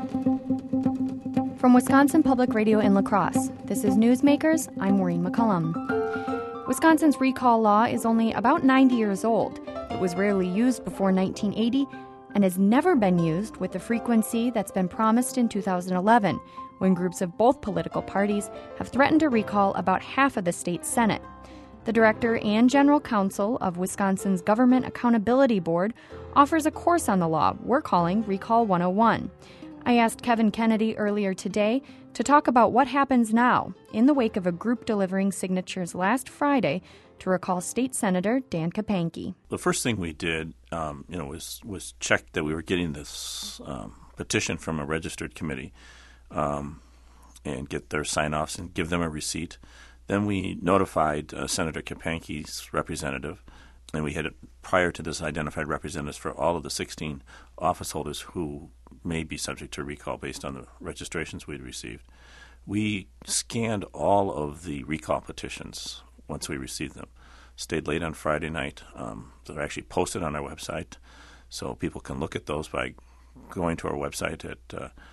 From Wisconsin Public Radio in La Crosse, this is Newsmakers. I'm Maureen McCullum. Wisconsin's recall law is only about 90 years old. It was rarely used before 1980 and has never been used with the frequency that's been promised in 2011, when groups of both political parties have threatened to recall about half of the state Senate. The director and general counsel of Wisconsin's Government Accountability Board offers a course on the law we're calling Recall 101. I asked Kevin Kennedy earlier today to talk about what happens now in the wake of a group delivering signatures last Friday to recall State Senator Dan Kapanke. The first thing we did, was check that we were getting this petition from a registered committee and get their sign-offs and give them a receipt. Then we notified Senator Kapanke's representative, and we had, prior to this, identified representatives for all of the 16 office holders who may be subject to recall based on the registrations we'd received. We scanned all of the recall petitions once we received them. Stayed late on Friday night. They're actually posted on our website, so people can look at those by going to our website at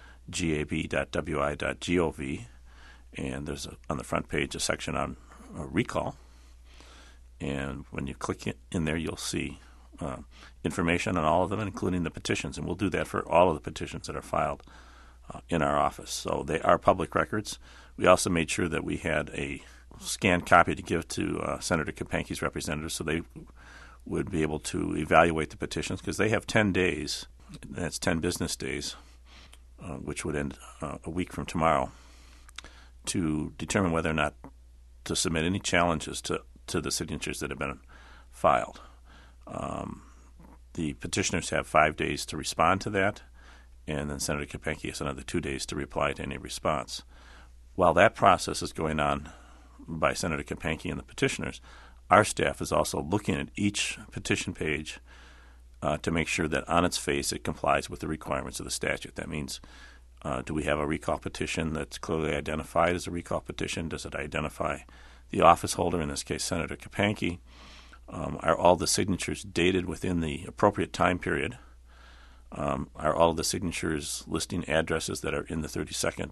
gab.wi.gov. And there's on the front page a section on recall. And when you click in there, you'll see information on all of them, including the petitions. And we'll do that for all of the petitions that are filed in our office. So they are public records. We also made sure that we had a scanned copy to give to Senator Kapanke's representatives so they would be able to evaluate the petitions, because they have 10 days, that's 10 business days, which would end a week from tomorrow, to determine whether or not to submit any challenges to the signatures that have been filed. The petitioners have 5 days to respond to that, and then Senator Kapanke has another 2 days to reply to any response. While that process is going on by Senator Kapanke and the petitioners, our staff is also looking at each petition page to make sure that on its face it complies with the requirements of the statute. That means, do we have a recall petition that's clearly identified as a recall petition? Does it identify the office holder, in this case Senator Kapanke? Are all the signatures dated within the appropriate time period? Are all of the signatures listing addresses that are in the 32nd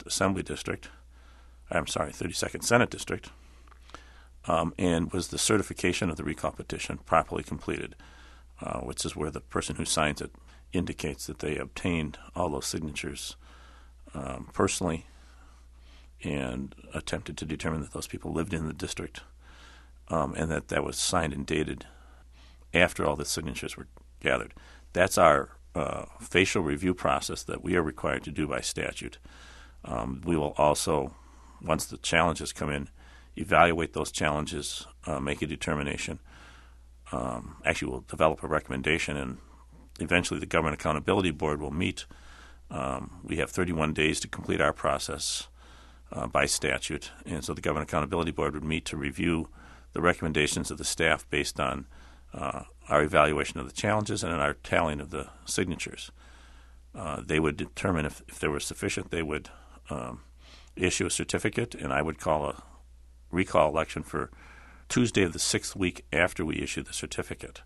Senate District? And was the certification of the recall petition properly completed, which is where the person who signs it indicates that they obtained all those signatures personally and attempted to determine that those people lived in the district, and that was signed and dated after all the signatures were gathered. That's our facial review process that we are required to do by statute. We will also, once the challenges come in, evaluate those challenges, make a determination. Actually, we'll develop a recommendation, and eventually the Government Accountability Board will meet. We have 31 days to complete our process by statute, and so the Government Accountability Board would meet to review the recommendations of the staff based on our evaluation of the challenges and our tallying of the signatures. They would determine if there were sufficient. They would issue a certificate, and I would call a recall election for Tuesday of the 6th week after we issue the certificate.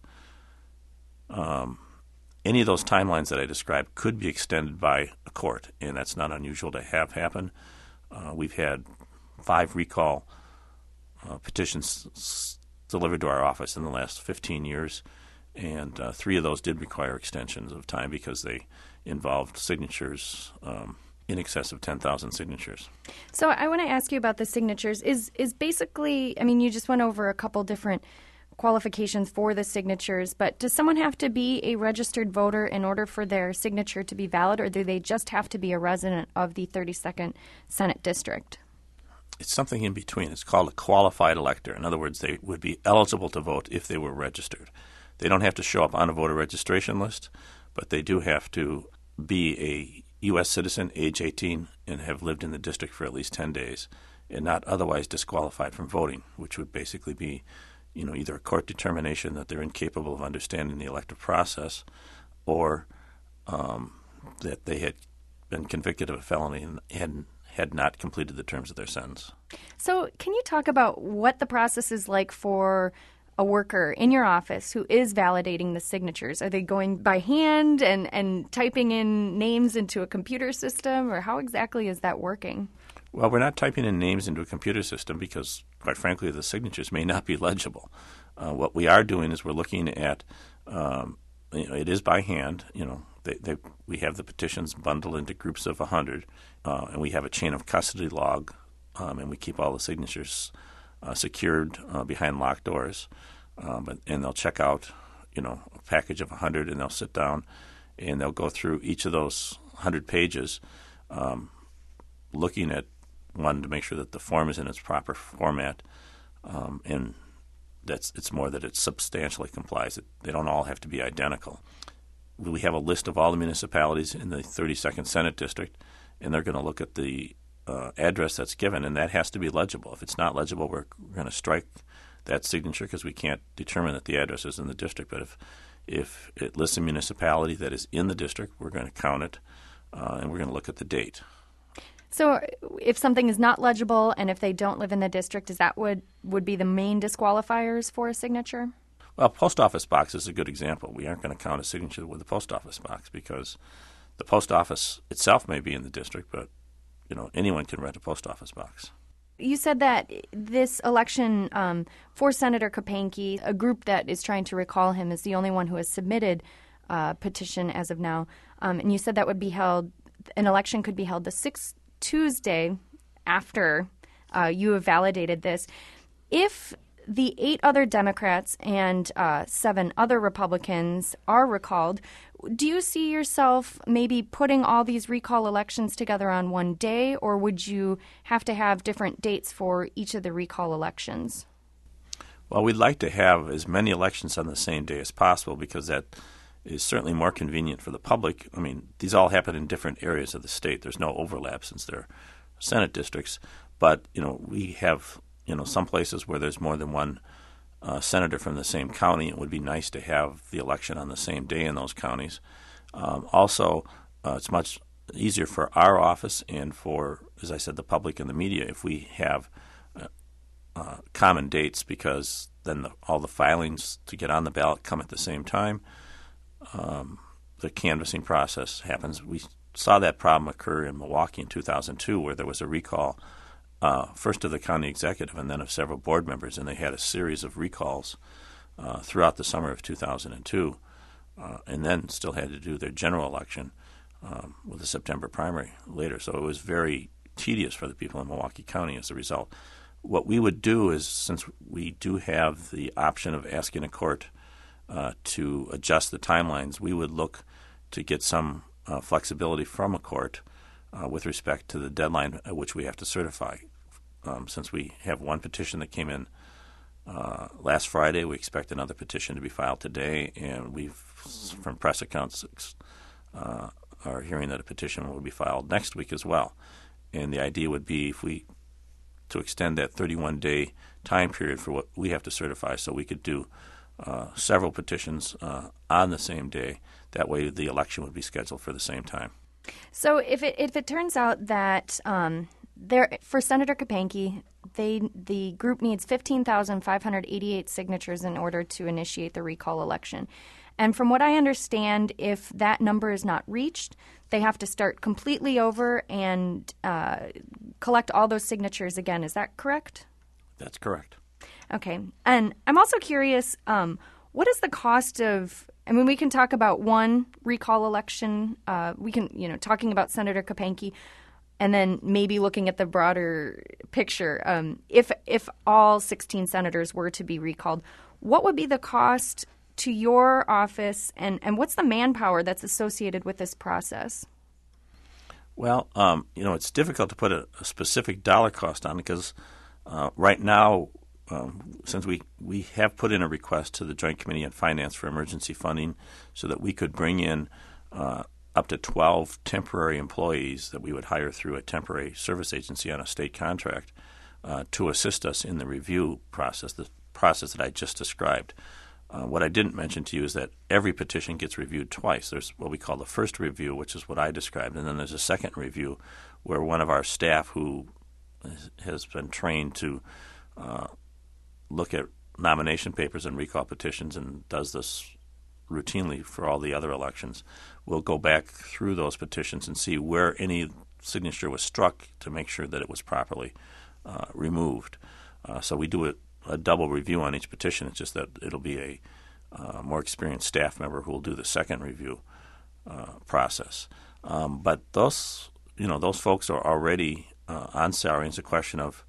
Any of those timelines that I described could be extended by a court, and that's not unusual to have happen. We've had 5 recall petitions delivered to our office in the last 15 years, and 3 of those did require extensions of time because they involved signatures in excess of 10,000 signatures. So I want to ask you about the signatures. Is basically, I mean, you just went over a couple different qualifications for the signatures, but does someone have to be a registered voter in order for their signature to be valid, or do they just have to be a resident of the 32nd Senate District? It's something in between. It's called a qualified elector. In other words, they would be eligible to vote if they were registered. They don't have to show up on a voter registration list, but they do have to be a U.S. citizen, age 18, and have lived in the district for at least 10 days, and not otherwise disqualified from voting, which would basically be, either a court determination that they're incapable of understanding the elective process, or that they had been convicted of a felony and had not completed the terms of their sentence. So can you talk about what the process is like for a worker in your office who is validating the signatures? Are they going by hand and typing in names into a computer system, or how exactly is that working? Well, we're not typing in names into a computer system because, quite frankly, the signatures may not be legible. What we are doing is we're looking at, it is by hand. We have the petitions bundled into groups of 100, and we have a chain of custody log, and we keep all the signatures secured behind locked doors. And they'll check out, a package of 100, and they'll sit down and they'll go through each of those 100 pages, looking at one to make sure that the form is in its proper format, and it's more that it substantially complies. They don't all have to be identical. We have a list of all the municipalities in the 32nd Senate District, and they're going to look at the address that's given, and that has to be legible. If it's not legible, we're going to strike that signature because we can't determine that the address is in the district. But if it lists a municipality that is in the district, we're going to count it, and we're going to look at the date. So if something is not legible and if they don't live in the district, is that would be the main disqualifiers for a signature? Well, post office box is a good example. We aren't going to count a signature with a post office box because the post office itself may be in the district, but anyone can rent a post office box. You said that this election for Senator Kapanke, a group that is trying to recall him, is the only one who has submitted a petition as of now. And you said that would be held, an election could be held the 6th Tuesday after you have validated this. If the 8 other Democrats and 7 other Republicans are recalled, do you see yourself maybe putting all these recall elections together on one day, or would you have to have different dates for each of the recall elections? Well, we'd like to have as many elections on the same day as possible because that is certainly more convenient for the public. I mean, these all happen in different areas of the state. There's no overlap since they're Senate districts. But, we have, some places where there's more than one senator from the same county. It would be nice to have the election on the same day in those counties. Also, it's much easier for our office and for, as I said, the public and the media if we have common dates because then all the filings to get on the ballot come at the same time. The canvassing process happens. We saw that problem occur in Milwaukee in 2002 where there was a recall, first of the county executive and then of several board members, and they had a series of recalls throughout the summer of 2002 and then still had to do their general election with a September primary later. So it was very tedious for the people in Milwaukee County as a result. What we would do is, since we do have the option of asking a court to adjust the timelines, we would look to get some flexibility from a court with respect to the deadline at which we have to certify. Since we have one petition that came in last Friday, we expect another petition to be filed today, and we've, from press accounts, are hearing that a petition will be filed next week as well. And the idea would be to extend that 31-day time period for what we have to certify so we could do several petitions on the same day. That way the election would be scheduled for the same time. So if it turns out that for Senator Kapanke, the group needs 15,588 signatures in order to initiate the recall election. And from what I understand, if that number is not reached, they have to start completely over and collect all those signatures again. Is that correct? That's correct. Okay. And I'm also curious, what is the cost of, we can talk about one recall election. We can, talking about Senator Kapanke, and then maybe looking at the broader picture. If all 16 senators were to be recalled, what would be the cost to your office, and what's the manpower that's associated with this process? Well, it's difficult to put a specific dollar cost on it because right now, since we have put in a request to the Joint Committee on Finance for emergency funding so that we could bring in up to 12 temporary employees that we would hire through a temporary service agency on a state contract to assist us in the review process, the process that I just described. What I didn't mention to you is that every petition gets reviewed twice. There's what we call the first review, which is what I described, and then there's a second review where one of our staff who has been trained to look at nomination papers and recall petitions and does this routinely for all the other elections, will go back through those petitions and see where any signature was struck to make sure that it was properly removed. So we do a double review on each petition. It's just that it'll be a more experienced staff member who will do the second review process. But those folks are already on salary. It's a question of,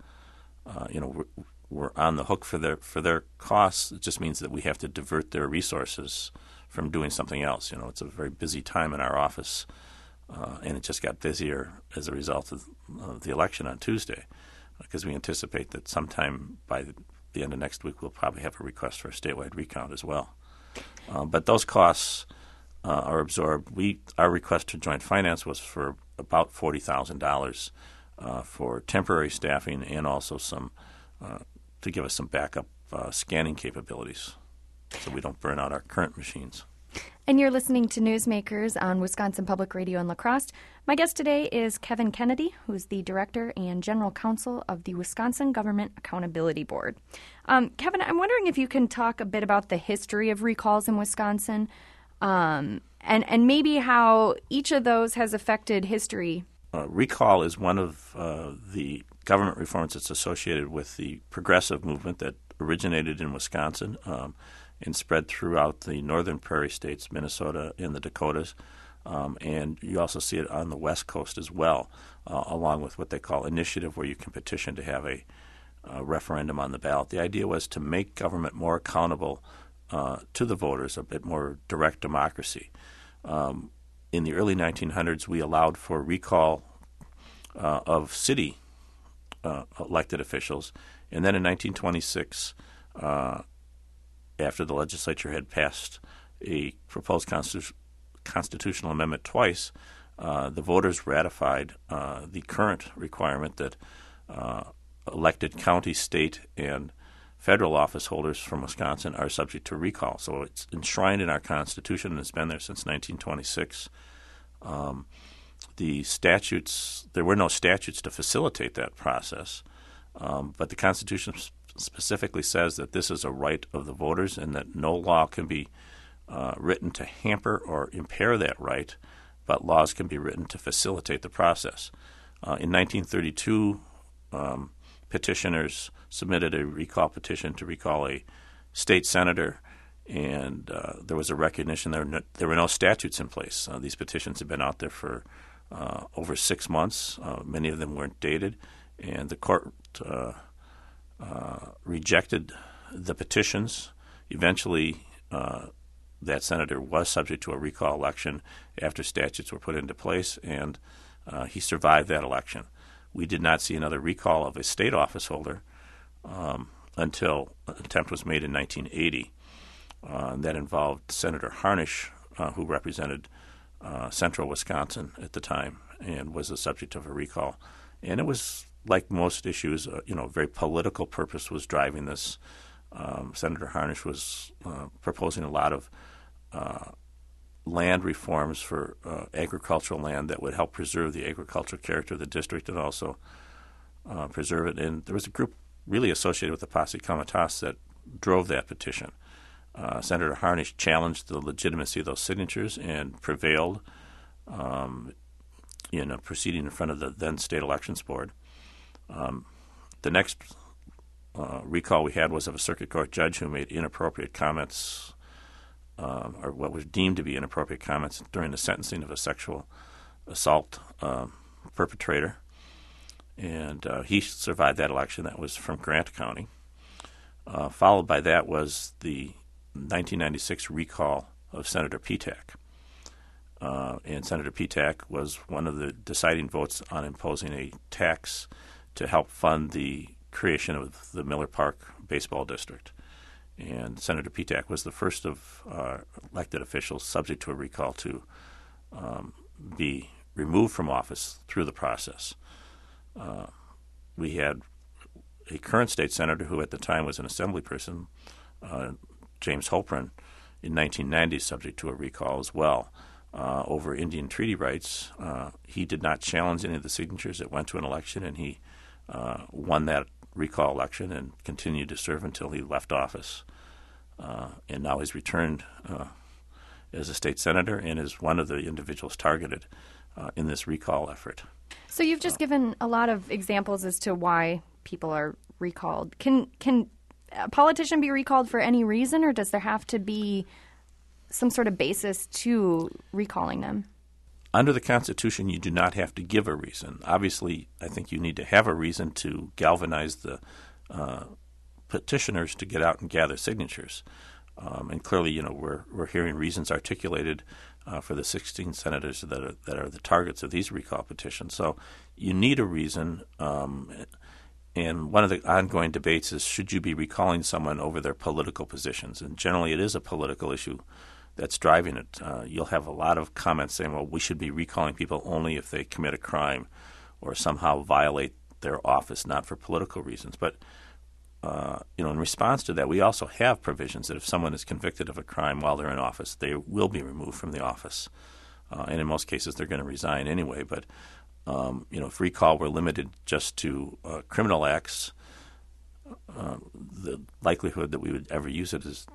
we're on the hook for their costs. It just means that we have to divert their resources from doing something else. It's a very busy time in our office, and it just got busier as a result of the election on Tuesday, because we anticipate that sometime by the end of next week we'll probably have a request for a statewide recount as well. But those costs are absorbed. Our request to Joint Finance was for about $40,000 for temporary staffing and also some to give us some backup scanning capabilities so we don't burn out our current machines. And you're listening to Newsmakers on Wisconsin Public Radio in La Crosse. My guest today is Kevin Kennedy, who's the Director and General Counsel of the Wisconsin Government Accountability Board. Kevin, I'm wondering if you can talk a bit about the history of recalls in Wisconsin and maybe how each of those has affected history. Recall is one of the government reforms that's associated with the progressive movement that originated in Wisconsin and spread throughout the northern prairie states, Minnesota and the Dakotas. And you also see it on the West Coast as well, along with what they call initiative, where you can petition to have a referendum on the ballot. The idea was to make government more accountable to the voters, a bit more direct democracy. In the early 1900s, we allowed for recall of city elected officials. And then in 1926, after the legislature had passed a proposed constitutional amendment twice, the voters ratified the current requirement that elected county, state, and federal office holders from Wisconsin are subject to recall. So it's enshrined in our Constitution, and it's been there since 1926. The statutes, there were no statutes to facilitate that process, but the Constitution specifically says that this is a right of the voters and that no law can be written to hamper or impair that right, but laws can be written to facilitate the process. In 1932, petitioners submitted a recall petition to recall a state senator, and there was a recognition there were no statutes in place. These petitions had been out there for over 6 months. Many of them weren't dated, and the court rejected the petitions. Eventually, that senator was subject to a recall election after statutes were put into place, and he survived that election. We did not see another recall of a state office holder until an attempt was made in 1980. That involved Senator Harnisch, who represented central Wisconsin at the time and was the subject of a recall. And it was, like most issues, a very political purpose was driving this. Senator Harnisch was proposing a lot of land reforms for agricultural land that would help preserve the agricultural character of the district and also preserve it. And there was a group really associated with the Posse Comitatus that drove that petition. Senator Harnisch challenged the legitimacy of those signatures and prevailed in a proceeding in front of the then State Elections Board. The next recall we had was of a circuit court judge who made inappropriate comments, or what was deemed to be inappropriate comments, during the sentencing of a sexual assault perpetrator. And he survived that election. That was from Grant County. Followed by that was the 1996 recall of Senator Petak. And Senator Petak was one of the deciding votes on imposing a tax to help fund the creation of the Miller Park baseball district. And Senator Petak was the first of elected officials subject to a recall to be removed from office through the process. We had a current state senator who at the time was an assembly person, James Hoprin, in 1990 subject to a recall as well over Indian treaty rights. He did not challenge any of the signatures that went to an election, and he won that recall election and continued to serve until he left office. And now he's returned as a state senator and is one of the individuals targeted in this recall effort. So you've just given a lot of examples as to why people are recalled. Can a politician be recalled for any reason, or does there have to be some sort of basis to recalling them? Under the Constitution, you do not have to give a reason. Obviously, I think you need to have a reason to galvanize the petitioners to get out and gather signatures. And clearly, we're hearing reasons articulated for the 16 senators that are the targets of these recall petitions. So you need a reason. And one of the ongoing debates is, should you be recalling someone over their political positions? And generally, it is a political issue that's driving it. You'll have a lot of comments saying, well, we should be recalling people only if they commit a crime or somehow violate their office, not for political reasons. But in response to that, we also have provisions that if someone is convicted of a crime while they're in office, they will be removed from the office. And in most cases, they're going to resign anyway. But, if recall were limited just to criminal acts, the likelihood that we would ever use it is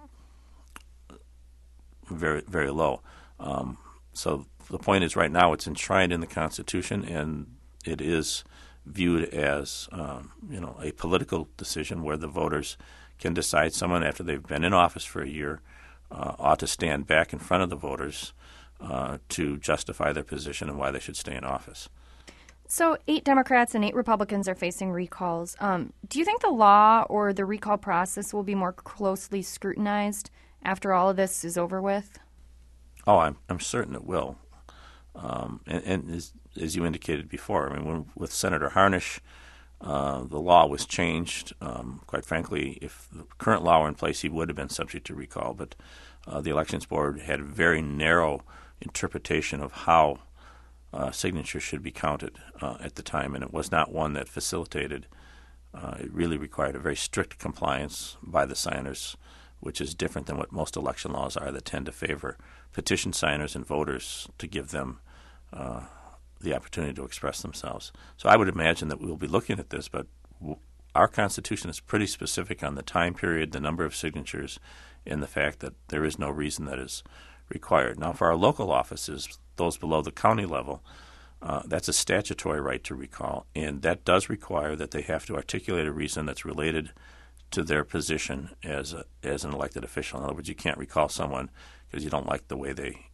very, very low. So the point is, right now it's enshrined in the Constitution, and it is viewed as a political decision where the voters can decide someone, after they've been in office for a year, ought to stand back in front of the voters to justify their position and why they should stay in office. So 8 Democrats and 8 Republicans are facing recalls. Do you think the law or the recall process will be more closely scrutinized after all of this is over with? Oh, I'm certain it will. And as you indicated before, with Senator Harnisch, the law was changed. Quite frankly, if the current law were in place, he would have been subject to recall. But the Elections Board had a very narrow interpretation of how signatures should be counted at the time, and it was not one that facilitated. It really required a very strict compliance by the signers, which is different than what most election laws are that tend to favor petition signers and voters to give them the opportunity to express themselves. So I would imagine that we will be looking at this, but our Constitution is pretty specific on the time period, the number of signatures, and the fact that there is no reason that is required. Now, for our local offices, those below the county level, that's a statutory right to recall, and that does require that they have to articulate a reason that's related to their position as an elected official. In other words, you can't recall someone because you don't like the way they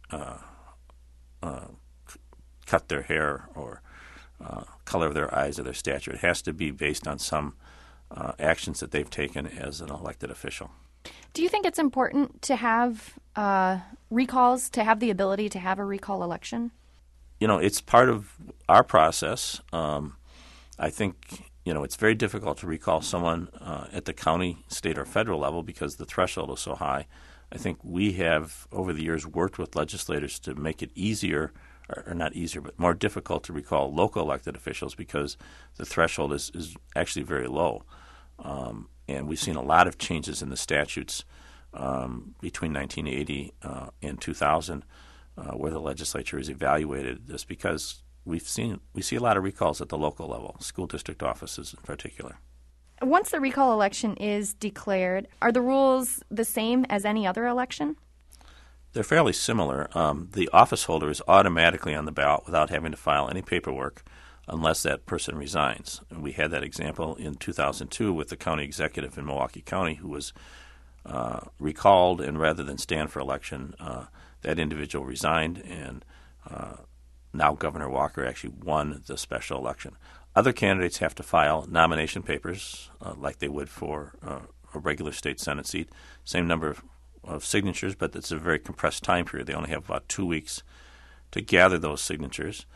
cut their hair or color of their eyes or their stature. It has to be based on some actions that they've taken as an elected official. Do you think it's important to have recalls, to have the ability to have a recall election? It's part of our process. I think, it's very difficult to recall someone at the county, state, or federal level because the threshold is so high. I think we have, over the years, worked with legislators to make it easier, or not easier, but more difficult to recall local elected officials because the threshold is actually very low. And we've seen a lot of changes in the statutes between 1980 and 2000 where the legislature has evaluated this because we see a lot of recalls at the local level, school district offices in particular. Once the recall election is declared, are the rules the same as any other election? They're fairly similar. The office holder is automatically on the ballot without having to file any paperwork unless that person resigns. And we had that example in 2002 with the county executive in Milwaukee County who was recalled, and rather than stand for election, that individual resigned, and now Governor Walker actually won the special election. Other candidates have to file nomination papers like they would for a regular state Senate seat, same number of signatures, but it's a very compressed time period. They only have about 2 weeks to gather those signatures.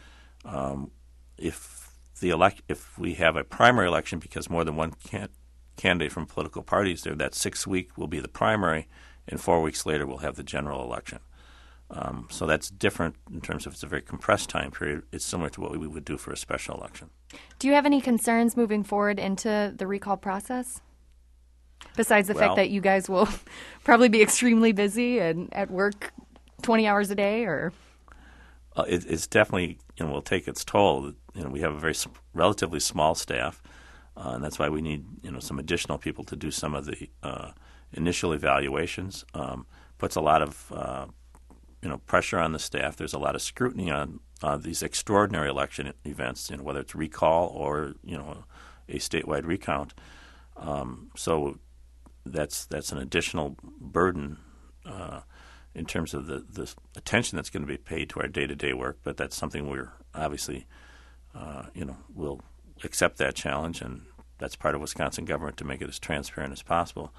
If we have a primary election because more than one candidate from political parties there, that 6th week will be the primary, and 4 weeks later we'll have the general election. So that's different in terms of it's a very compressed time period. It's similar to what we would do for a special election. Do you have any concerns moving forward into the recall process? Besides the fact that you guys will probably be extremely busy and at work 20 hours a day, or? It's definitely will take its toll. We have a very relatively small staff. and that's why we need some additional people to do some of the initial evaluations. Puts a lot of pressure on the staff. There's a lot of scrutiny on these extraordinary election events, whether it's recall or a statewide recount. So that's an additional burden in terms of the attention that's going to be paid to our day-to-day work. But that's something we're obviously we'll accept that challenge, and that's part of Wisconsin government to make it as transparent as possible.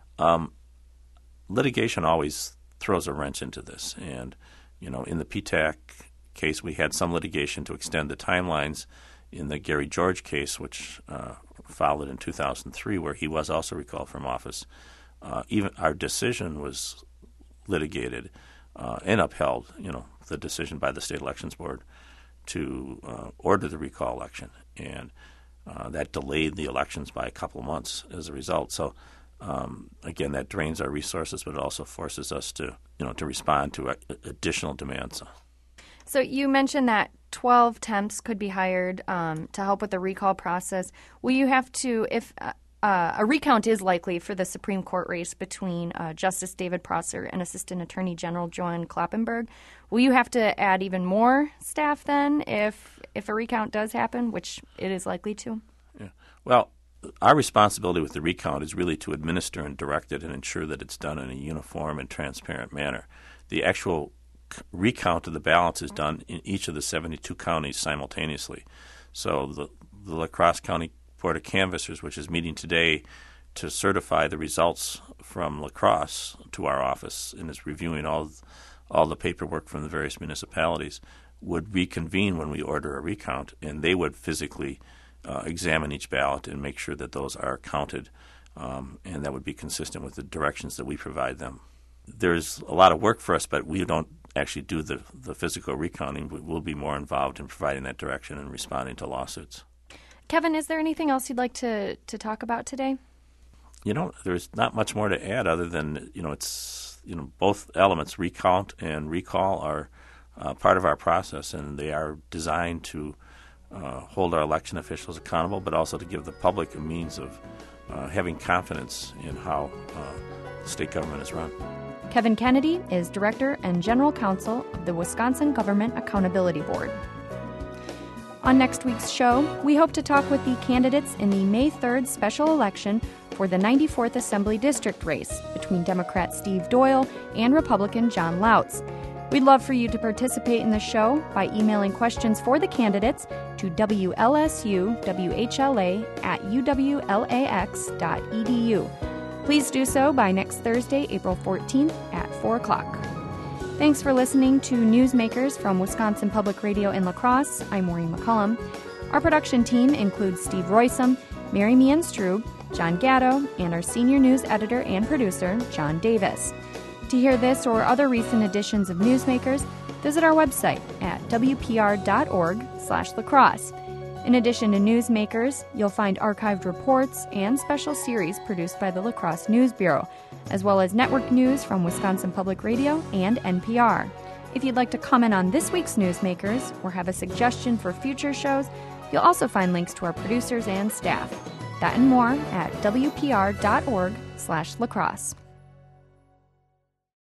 Litigation always throws a wrench into this, and in the PTAC case, we had some litigation to extend the timelines. In the Gary George case, which followed in 2003, where he was also recalled from office, even our decision was litigated and upheld. The decision by the state elections board to order the recall election, and that delayed the elections by a couple of months as a result. So. Again, that drains our resources, but it also forces us to respond to additional demands. So you mentioned that 12 temps could be hired to help with the recall process. Will you have to, if a recount is likely for the Supreme Court race between Justice David Prosser and Assistant Attorney General Joan Kloppenburg, will you have to add even more staff then if a recount does happen, which it is likely to? Yeah. Well, our responsibility with the recount is really to administer and direct it and ensure that it's done in a uniform and transparent manner. The actual recount of the ballots is done in each of the 72 counties simultaneously. So the La Crosse County Board of Canvassers, which is meeting today to certify the results from La Crosse to our office and is reviewing all the paperwork from the various municipalities, would reconvene when we order a recount, and they would physically examine each ballot and make sure that those are counted, and that would be consistent with the directions that we provide them. There's a lot of work for us, but we don't actually do the physical recounting. We'll be more involved in providing that direction and responding to lawsuits. Kevin, is there anything else you'd like to talk about today? There's not much more to add other than, it's both elements, recount and recall, are part of our process, and they are designed to hold our election officials accountable, but also to give the public a means of having confidence in how state government is run. Kevin Kennedy is Director and General Counsel of the Wisconsin Government Accountability Board. On next week's show, we hope to talk with the candidates in the May 3rd special election for the 94th Assembly District race between Democrat Steve Doyle and Republican John Lautz. We'd love for you to participate in the show by emailing questions for the candidates to wlsuwhla@uwlax.edu. Please do so by next Thursday, April 14th at 4 o'clock. Thanks for listening to Newsmakers from Wisconsin Public Radio in La Crosse. I'm Maureen McCullum. Our production team includes Steve Roysam, Mary Meehan Strube, John Gatto, and our senior news editor and producer, John Davis. To hear this or other recent editions of Newsmakers, visit our website at wpr.org/lacrosse. In addition to Newsmakers, you'll find archived reports and special series produced by the La Crosse News Bureau, as well as network news from Wisconsin Public Radio and NPR. If you'd like to comment on this week's Newsmakers or have a suggestion for future shows, you'll also find links to our producers and staff. That and more at wpr.org/lacrosse.